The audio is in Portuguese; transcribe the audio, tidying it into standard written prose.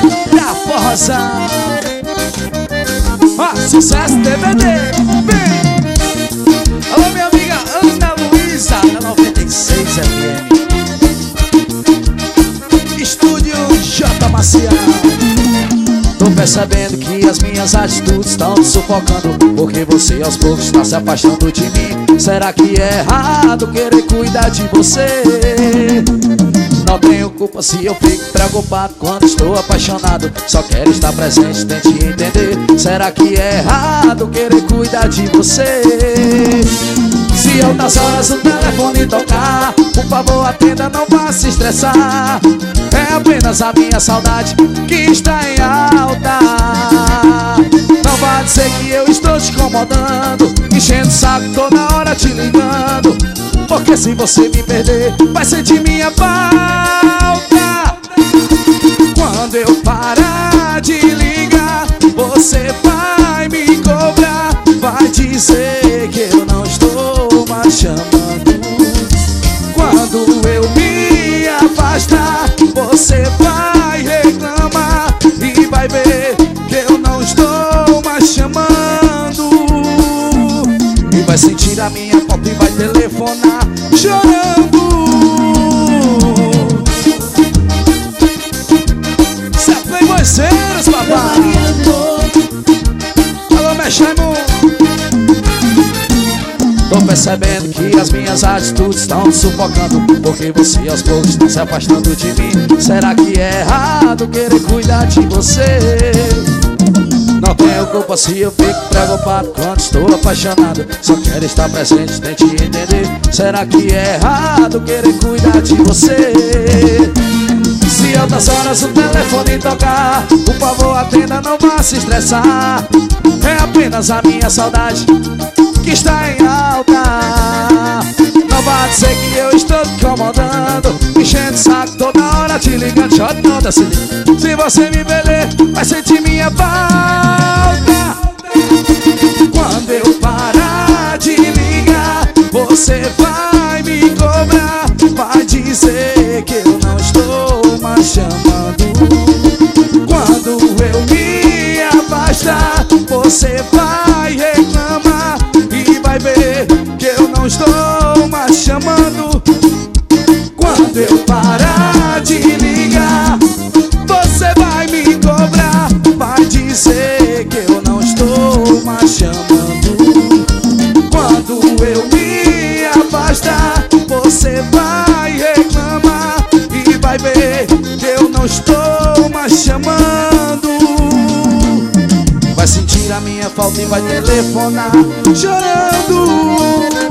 da forrozão. Ó, sucesso DVD, vem. Alô, minha amiga Ana Luísa, da 96 FM. Estúdio J Maciel. Tô percebendo que as minhas atitudes estão te sufocando, porque você aos poucos está se afastando de mim. Será que é errado querer cuidar de você? Não tenho culpa se eu fico preocupado quando estou apaixonado. Só quero estar presente, tente entender. Será que é errado querer cuidar de você? Se altas horas o telefone tocar, por favor atenda, não vá se estressar. É apenas a minha saudade que está em alta. Não vá dizer que eu estou te incomodando, enchendo o saco toda hora te ligando. Porque se você me perder, vai sentir minha falta. Quando eu parar de ligar, você vai me cobrar. Vai dizer que eu não estou mais chamando. Quando eu me afastar, você vai reclamar e vai ver que eu não estou mais chamando. E vai sentir a minha falta e vai telefonar chorando. Cê é playboyzeiros, papai. Alô, Mexaimo. Tô percebendo que as minhas atitudes estão te sufocando, porque você aos poucos está se afastando de mim. Será que é errado querer cuidar de você? Não tenho culpa se eu fico preocupado quando estou apaixonado. Só quero estar presente, tente entender. Será que é errado querer cuidar de você? Se altas horas o telefone tocar, por favor atenda, não vá se estressar. É apenas a minha saudade que está em alta. Não vá dizer que eu estou te incomodando, enchendo o saco toda hora te ligando. Shot nota, se você me perder, vai sentir minha falta. Quando eu parar de ligar, você vai me cobrar. Vai dizer que eu não estou mais chamando. Quando eu me afastar, você vai reclamar e vai ver que eu não estou mais chamando. Quando eu parar de ligar, você vai me cobrar. Vai dizer que eu não estou mais chamando. Quando eu me afastar, você vai reclamar e vai ver que eu não estou mais chamando. Vai sentir a minha falta e vai telefonar chorando.